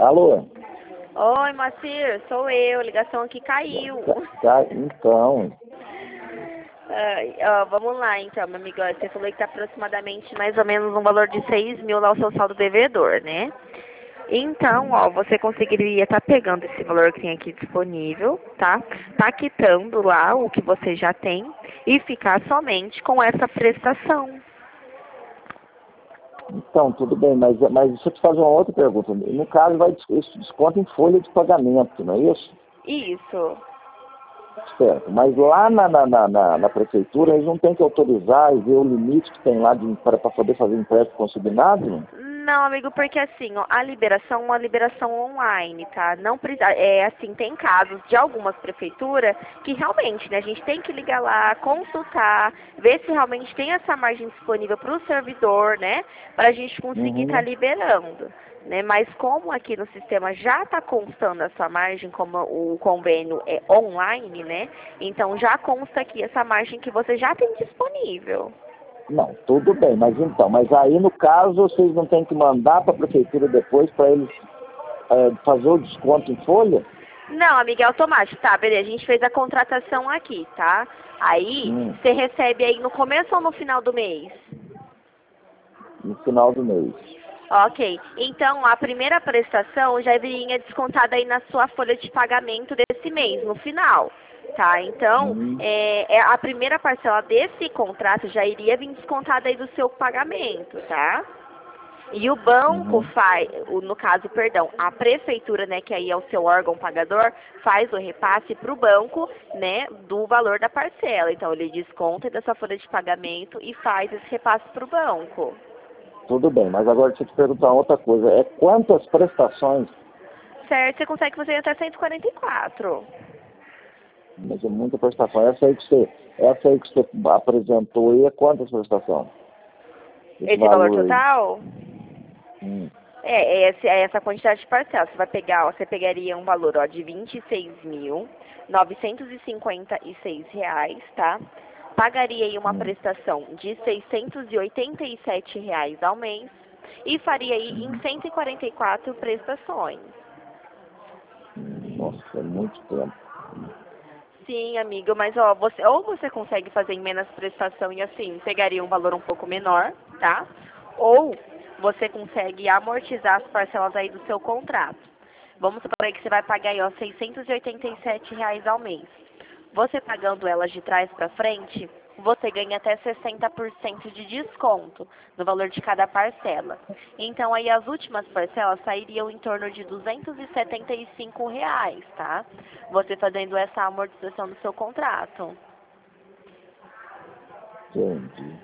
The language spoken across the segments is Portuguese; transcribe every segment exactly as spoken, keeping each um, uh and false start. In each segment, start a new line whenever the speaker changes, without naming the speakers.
Alô?
Oi, Macir, sou eu. A ligação aqui caiu.
Tá, então.
Ai, ó, vamos lá, então, meu amigo. Você falou que tá aproximadamente mais ou menos um valor de seis mil lá o seu saldo devedor, né? Então, ó, você conseguiria estar pegando esse valor que tem aqui disponível, tá? Tá quitando lá o que você já tem e ficar somente com essa prestação.
Então, tudo bem, mas, mas deixa eu te fazer uma outra pergunta. No caso, vai esse desconto em folha de pagamento, não é isso?
Isso.
Certo. Mas lá na, na, na, na, na prefeitura, eles não têm que autorizar e ver o limite que tem lá para poder fazer empréstimo consignado?
Não, amigo, porque assim, ó, a liberação é uma liberação online, tá? Não precisa, é assim, tem casos de algumas prefeituras que realmente, né, a gente tem que ligar lá, consultar, ver se realmente tem essa margem disponível para o servidor, né, para a gente conseguir estar
Uhum.
liberando, né? Mas como aqui no sistema já está constando essa margem, como o convênio é online, né? Então já consta aqui essa margem que você já tem disponível.
Não, tudo bem, mas então, mas aí no caso vocês não têm que mandar para a prefeitura depois para eles é, fazer o desconto em folha?
Não, amiga, é automático, tá? Beleza, a gente fez a contratação aqui, tá? Aí,
Hum,
você recebe aí no começo ou no final do mês?
no final do mês.
Ok, então a primeira prestação já viria descontada aí na sua folha de pagamento desse mês, no final, tá? Então,
Hum,
é, é a primeira parcela desse contrato já iria vir descontada aí do seu pagamento, tá? E o banco
uhum.
faz, o- no caso, perdão, a prefeitura, né, que aí é o seu órgão pagador, faz o repasse para o banco, né, do valor da parcela. Então, ele desconta dessa folha de pagamento e faz esse repasse para o banco.
Tudo bem, mas agora deixa eu te perguntar outra coisa. É quantas prestações,
Certo? Você consegue fazer até cento e quarenta e quatro.
mas é muita prestação. Essa aí que você, essa aí que você apresentou aí é quantas prestações? Esse
Esse valor
valor aí.
total?
Hum,
É, é, esse- é essa quantidade de parcela. Você vai pegar, ó, você pegaria um valor, ó, de vinte e seis mil novecentos e cinquenta e seis reais, tá? Pagaria aí uma
hum,
prestação de seiscentos e oitenta e sete reais ao mês e faria aí em
hum,
cento e quarenta e quatro prestações.
hum. Nossa, é muito tempo.
Sim, amigo, mas ó, você ou você consegue fazer em menos prestação e assim pegaria um valor um pouco menor, tá? Ou você consegue amortizar as parcelas aí do seu contrato. Vamos supor aí que você vai pagar aí, ó, seiscentos e oitenta e sete reais ao mês. Você pagando elas de trás para frente, você ganha até sessenta por cento de desconto no valor de cada parcela. Então aí as últimas parcelas sairiam em torno de duzentos e setenta e cinco reais, tá? Você fazendo essa amortização do seu contrato.
Entendi.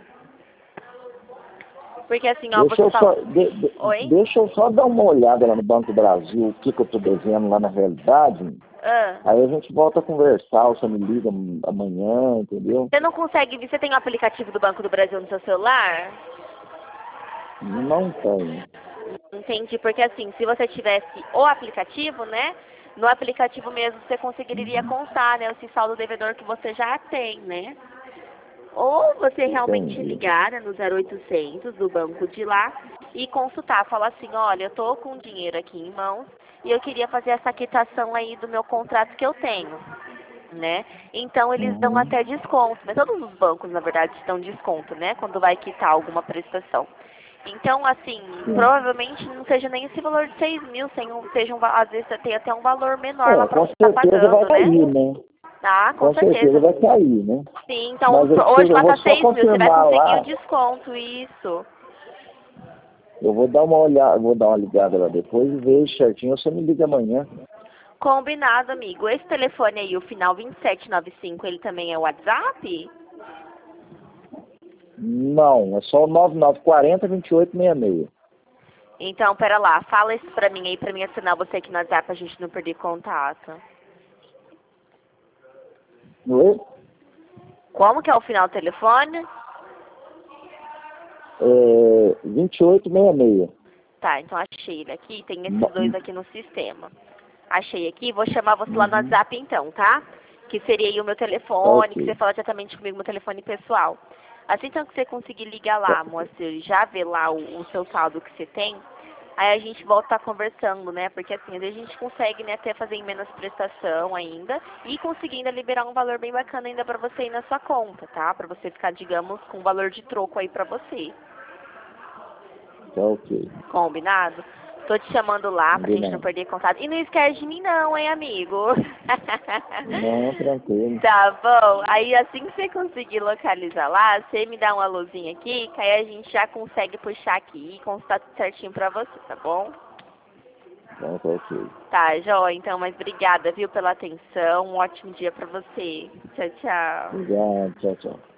Porque assim, ó,
Deixa
você
eu só,
fala...
de- de-
Oi?
deixa eu só dar uma olhada lá no Banco do Brasil, o que, que eu estou devendo lá na realidade.
Ah,
Aí a gente volta a conversar, ou você me liga amanhã, entendeu?
você não consegue... Você tem o aplicativo do Banco do Brasil no seu celular?
Não tem.
Entendi, porque assim, se você tivesse o aplicativo, né? No aplicativo mesmo você conseguiria constar, né? Esse saldo devedor que você já tem, né? Ou você realmente
Entendi.
ligar, né, no zero oitocentos do banco de lá e consultar, falar assim, olha, eu tô com dinheiro aqui em mãos e eu queria fazer essa quitação aí do meu contrato que eu tenho, né? Então eles dão
Uhum.
até desconto, mas todos os bancos, na verdade, dão desconto, né? Quando vai quitar alguma prestação. Então, assim,
Sim.
provavelmente não seja nem esse valor de seis mil, sem um, seja um, va- às vezes tem até um valor menor lá
É,
pra
com
você estar
certeza vai
pagando, né?
cair, né?
Tá, com
Com certeza
certeza.
vai cair, né?
Sim, então
Mas eu,
hoje
preciso, eu
lá
vou
tá
só
seis mil, você vai
confirmar
conseguir o
lá.
desconto, isso.
Eu vou dar uma olhada, vou dar uma ligada lá depois e ver certinho. Você me liga amanhã.
Combinado, amigo. Esse telefone aí, o final vinte e sete noventa e cinco, ele também é o WhatsApp?
Não, é só o nove nove quatro zero, dois oito seis seis.
Então, pera lá, fala isso pra mim aí, pra mim assinar você aqui no WhatsApp, pra gente não perder contato.
Oi?
Como que é o final do telefone?
É, dois oito seis seis.
Tá, então achei ele aqui, tem esses
No-
dois aqui no sistema. Achei aqui, vou chamar você lá no
Uhum.
WhatsApp então, tá? Que seria aí o meu
Tá
telefone, que você
ok.
fala diretamente comigo, meu telefone pessoal. Assim então que você conseguir ligar
Tá.
lá, moça, já ver lá o, o seu saldo que você tem, aí a gente volta a estar conversando, né? Porque assim, às vezes a gente consegue, né, até fazer em menos prestação ainda e conseguindo liberar um valor bem bacana ainda pra você ir na sua conta, tá? Pra você ficar, digamos, com um valor de troco aí pra você.
Tá ok.
Combinado? Tô te chamando lá pra gente não
Combinado.
perder contato. E não esquece de mim não, hein, amigo?
Não, tranquilo.
Tá bom. Aí assim que você conseguir localizar lá, você me dá uma luzinha aqui, que aí a gente já consegue puxar aqui e constar tudo certinho pra você, tá bom?
Então tá ok.
Tá, joia. Então, mas obrigada, viu, pela atenção. Um ótimo dia pra você. Tchau, tchau.
Obrigado, tchau, tchau.